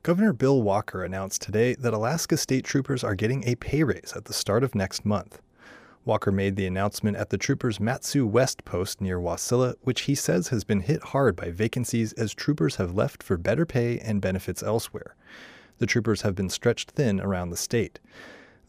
Governor Bill Walker announced today that Alaska State Troopers are getting a pay raise at the start of next month. Walker made the announcement at the Troopers' Mat-Su West post near Wasilla, which he says has been hit hard by vacancies as troopers have left for better pay and benefits elsewhere. The troopers have been stretched thin around the state. The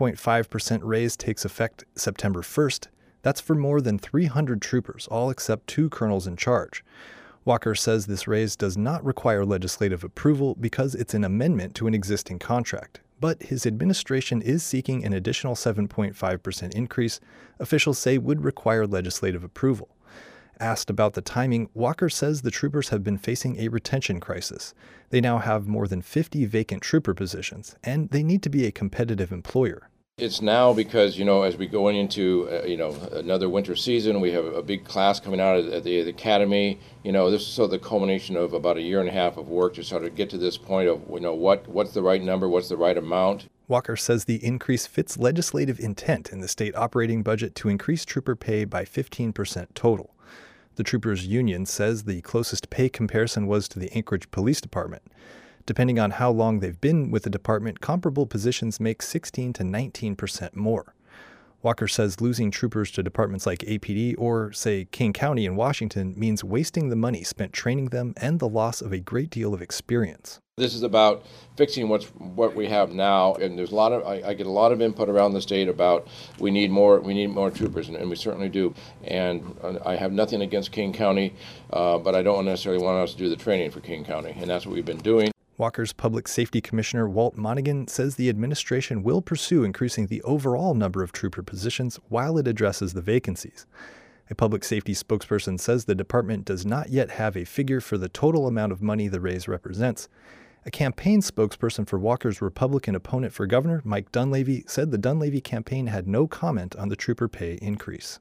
7.5% raise takes effect September 1st. That's for more than 300 troopers, all except 2 colonels in charge. Walker says this raise does not require legislative approval because it's an amendment to an existing contract. But his administration is seeking an additional 7.5% increase officials say would require legislative approval. Asked about the timing, Walker says the troopers have been facing a retention crisis. They now have more than 50 vacant trooper positions, and they need to be a competitive employer. It's now because, as we go into, another winter season, we have a big class coming out at the academy. This is sort of the culmination of about a year and a half of work to sort of get to this point of, what's the right number, what's the right amount. Walker says the increase fits legislative intent in the state operating budget to increase trooper pay by 15% total. The troopers' union says the closest pay comparison was to the Anchorage Police Department. Depending on how long they've been with the department, comparable positions make 16 to 19% more. Walker says losing troopers to departments like APD or, say, King County in Washington means wasting the money spent training them and the loss of a great deal of experience. This is about fixing what we have now, and there's I get a lot of input around the state about we need more troopers, and we certainly do. And I have nothing against King County, but I don't necessarily want us to do the training for King County, and that's what we've been doing. Walker's Public Safety Commissioner Walt Monaghan says the administration will pursue increasing the overall number of trooper positions while it addresses the vacancies. A public safety spokesperson says the department does not yet have a figure for the total amount of money the raise represents. A campaign spokesperson for Walker's Republican opponent for governor, Mike Dunleavy, said the Dunleavy campaign had no comment on the trooper pay increase.